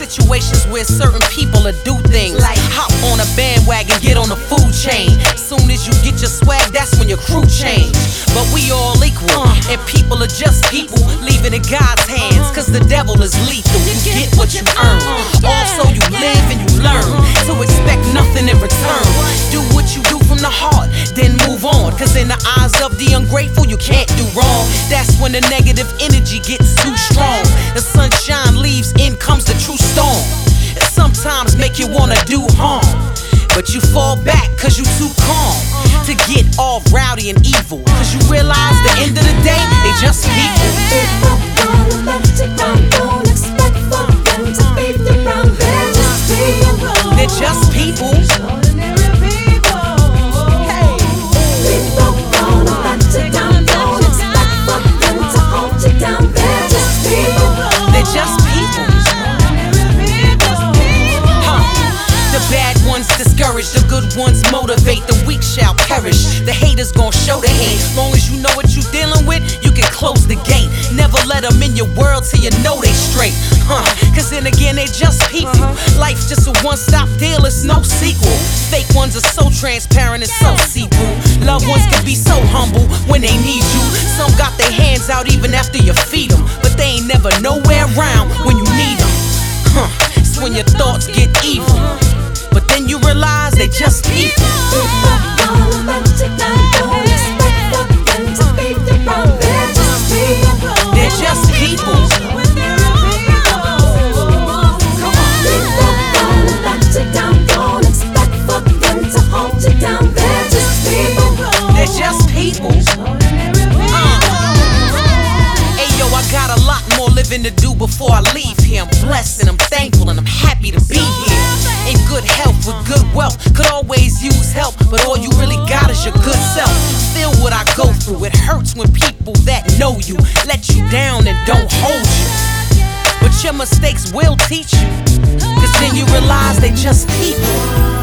situations where certain people will do things like hop on a bandwagon, get on the food chain. Soon as you get your swag, that's when your crew change. But we all equal, and people are just people. Leave it in God's hands, cause the devil is lethal. You get what you earn. Also you live and you learn to expect nothing in return. Do what you do from the heart, then move on. Cause in the eyes of the ungrateful, you can't do wrong. That's when the negative energy gets too strong. The sunshine leaves, in comes the true storm. It sometimes make you wanna do harm, but you fall back cause you too calm to get all rowdy and evil. Cause you realize the end of the day, they just people. People gonna let you down, don't expect for them to be around. They're just people. They're just people. Hey. People gonna let you down, don't expect for them to hold you down. They're just people. They're just people. The bad ones discourage, the good ones motivate. The weak shall perish, the haters gon' show the hate. Long as you know what you dealing with, you can close the gate. Never let them in your world till you know they straight. Cause then again, they just people. Life's just a one-stop deal, it's no sequel. Fake ones are so transparent and so see-through. Loved ones can be so humble when they need you. Some got their hands out even after you feed them, but they ain't never nowhere around when you need them. It's when your thoughts get evil, but then you realize they just people. People gonna let you down, don't expect for them to be around. They're just people. They're just people. People gonna let you down, don't expect for them to hold you down. They're just people. They're just people. Hey yo, I got a lot more living to do before I leave here. I'm blessed and I'm thankful and I'm happy to be here. In good health with good wealth, could always use help, but all you really got is your good self. Feel what I go through, it hurts when people that know you let you down and don't hold you. But your mistakes will teach you, cause then you realize they just people.